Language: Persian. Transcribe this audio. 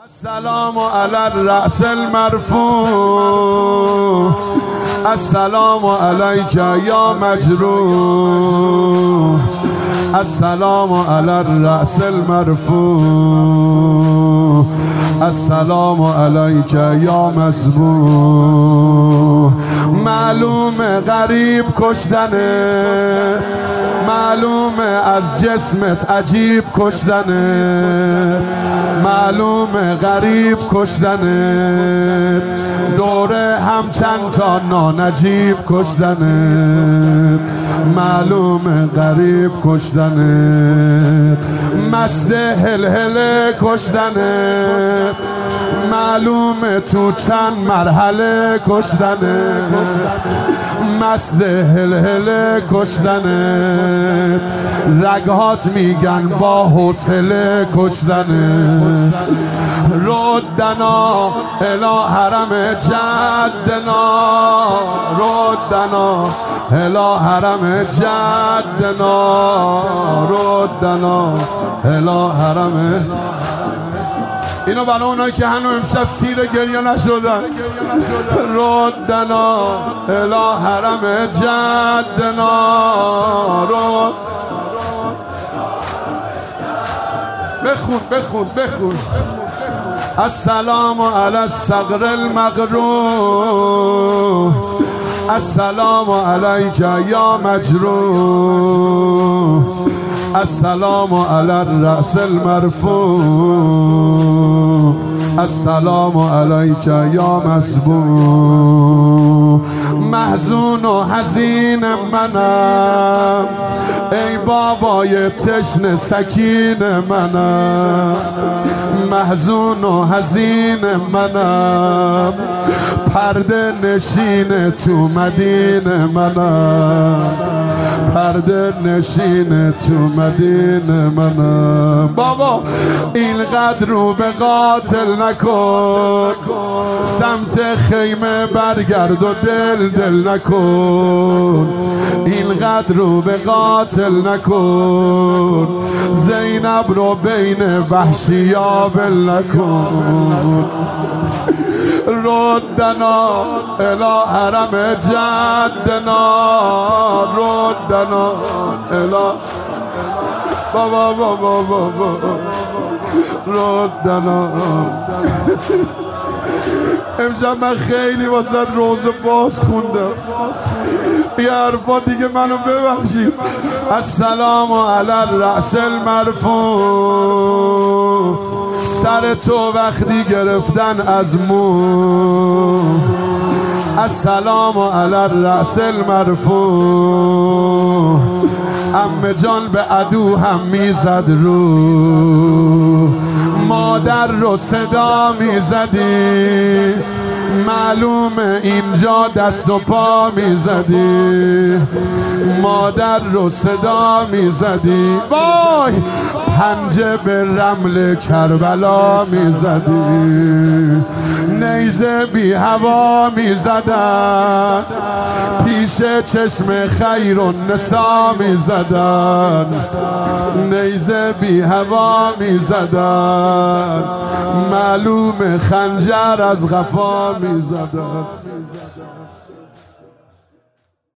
السلام علی الرأس المرفوع، السلام علیک یا مجروح، السلام علی الرأس المرفوع، السلام علیک یا مذبوح. معلومه غریب کشتنه، معلومه از جسمت عجیب کشتنه، معلومه غریب کشتنه، دوره هم چند تا نانجیب کشتنه، معلومه غریب کشتنه، مست هلهله کشتنه، معلومه تو چند مرحله کشتنه، مست هلهله کشتنه، رگهات میگن با حوصله کشتنه. ردنا الی حرم جدنا، ردنا الی حرم جدنا، ردنا الی حرم. اینو برای اونایی که هنو امشب سیر گریه نشدن. ردنا الی حرم جدنا، بخون. السلام علی الصقر المغروح، السلام علیک یا مجروح، السلام علی الرأس المرفوع، السلام علیک یا مذبوح. محزون و حزین منم، ای بابای تشنه سکین منم، محزون و حزین منم، پرده نشین تو مدین منم، پرده نشین تو مدین منم. بابا اینقدر رو به قاتل نکن، سمت خیمه برگرد و دل نکن، اینقدر رو به قاتل نکن، زینب رو بین وحشیا بل نکن. ردنا الی حرم جدنا، ردنا الی بابا ردنا. امشب من خیلی واسه روزه باز خوندم، یه حرفا دیگه منو ببخشید. السلام علی الرأس المرفوع، سر تو وقتی گرفتن از مو، السلام علی الرأس المرفوع، عمه جان به عدو هم میزد رو، مادر رو صدا میزدی، معلومه اینجا دست و پا میزدی، مادر رو صدا میزدی، وای پنجه به رمل کربلا میزدی، نیزه بی هوا میزدن، پیش چشم خیر و نسا میزدن، نیزه بی هوا میزدن، معلوم خنجر از قفا میزدن.